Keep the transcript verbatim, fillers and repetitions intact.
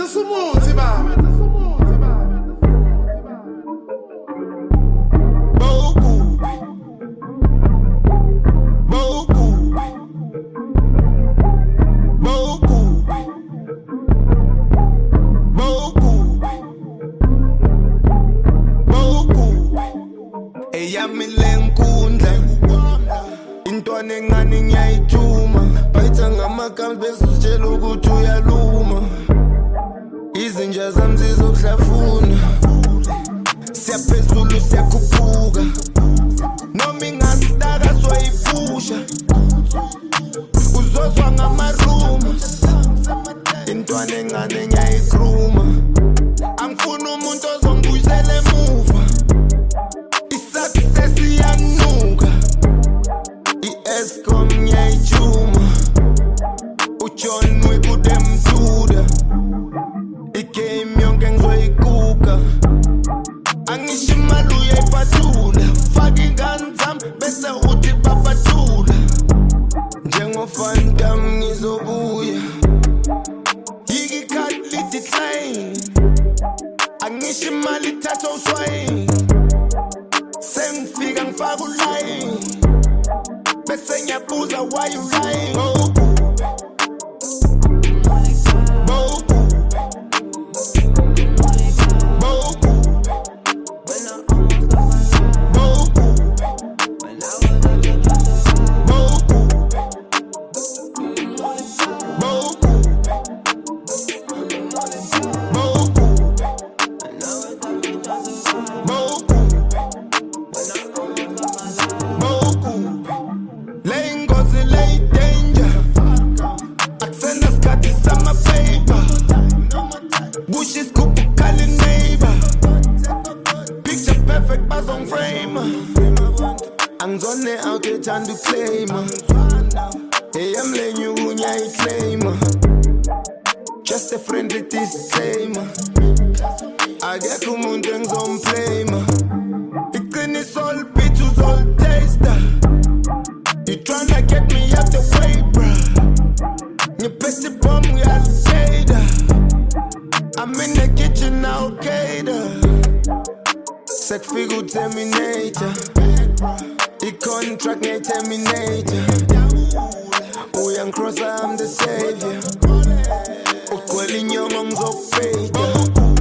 Mete sumuthi baba. Boku. Boku. Boku. Boku. Boku. Eyami lenkundla. Intwana engane ngiyayithuma. Bayitha ngamagama bese usitshela ukuthi uyaluma. Izinja zami zizokuhlafuna. Siyaphezulu siyakhuphuka. Noma ingasitaka soyiphusha. Uzozwa ngamaruma. Intwana engane ngiyayikhuluma. Angifuni umuntu ozongibuyisela emuva. I-success iyanuka. I-Eskom ngiyayijuma. uJohn Wick udemduda. I-game yonke ngizoyiguga. Angisho imali uyayiphathula. Faka ingane zami bese uthi bapathula. Njengo-Phantom ngizobuya. Yiki ikhadi li-decline. Angisho imali ithathwa uswayini. Sengifika ngifaka ulayini. Bese ngiyabuza why you lying. Boku. Boku. Boku. Boku. Boku. Boku. Boku. Boku. Boku. Lay ngozi lay danger. Akusena skati sama paper. Bushes kupu kali neighbor. Picture perfect bazong frame. Angizone out here trying to claim. Hey, I'm letting you unya claim. Just a friendly disclaimer. Akekho umuntu engizomblame. Iqiniso olibhithi uzolitaster. You tryna get me out the way, bruh. Ngiphethe bomb uyalishada. I'm in the kitchen now, cater. Sekufika uTerminator. I-contract ngiyayi-terminator. Uyangicrossa, I'm the savior. Ugcwele inyongo ngizokupeyda.